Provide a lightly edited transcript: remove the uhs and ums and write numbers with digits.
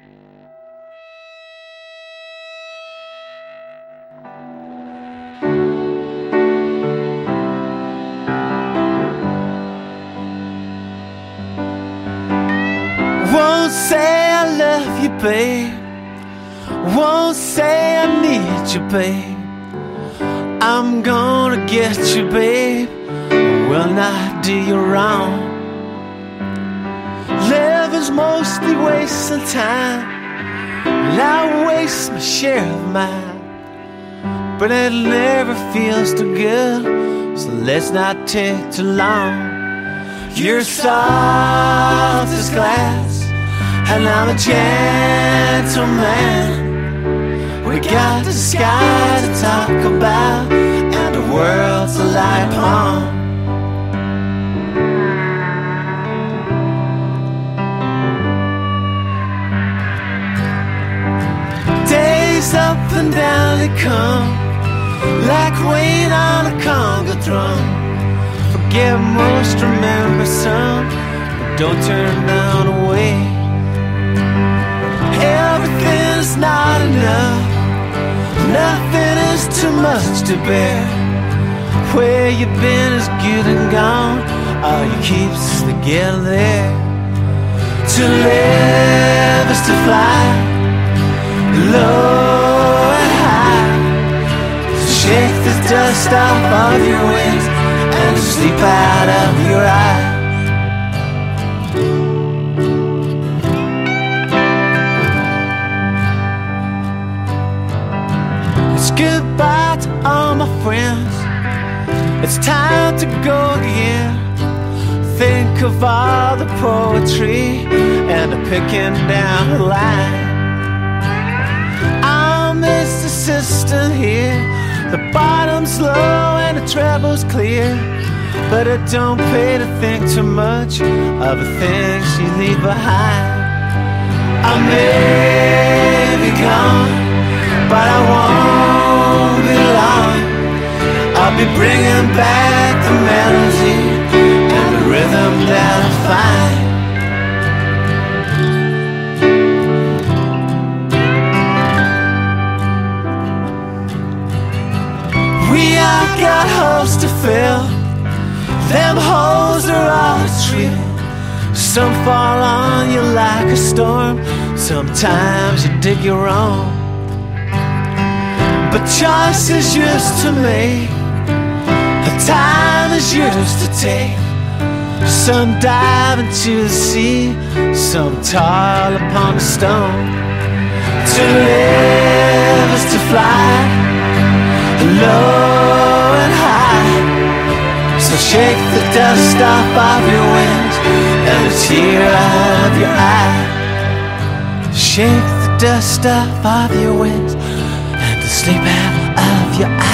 Won't say I love you, babe. Won't say I need you, babe. I'm gonna get you, babe. Will not do you wrong. Living's mostly wasting time, and I waste my share of mine. But it never feels too good, so let's not take too long. You're soft as glass, and I'm a gentleman. We got the sky to talk about, and the world to lie upon. Days up and down they come, like rain on a conga drum. Forget most, remember some, but don't turn down away. Everything's not enough, nothing is too much to bear. Where you've been is good and gone, all you keep's to get there. To live is to fly, low and high. So shake the dust off of your wings and sleep out of your eye. It's goodbye to all my friends, it's time to go again. Think of all the poetry and the picking down the line. I'm Mr. Assistant here, the bottom's low and the treble's clear. But it don't pay to think too much of the things you leave behind. I may be gone, but I won't be long. I'll be bringing back the melody and the rhythm that I find. We all got holes to fill, them holes are all that's real. Some fall on you like a storm, sometimes you dig your own. But choice is yours to make, the time is yours to take. Some dive into the sea, some toil upon a stone. To live is to fly, low and high. So shake the dust off of your wings and a tear out of your eye. Shake the dust off of your wings and the sleep out of your eye.